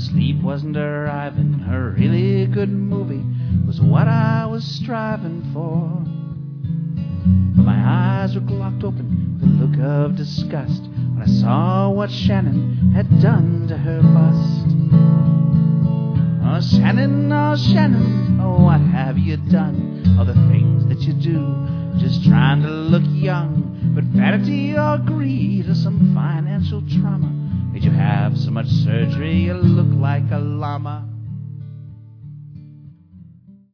Sleep wasn't arriving, a really good movie was what I was striving for. But my eyes were locked open with a look of disgust when I saw what Shannon had done to her bust. Oh, Shannon, oh, what have you done? All the things that you do, just trying to look young. But vanity or greed or some financial trauma made you have so much surgery you look like a llama.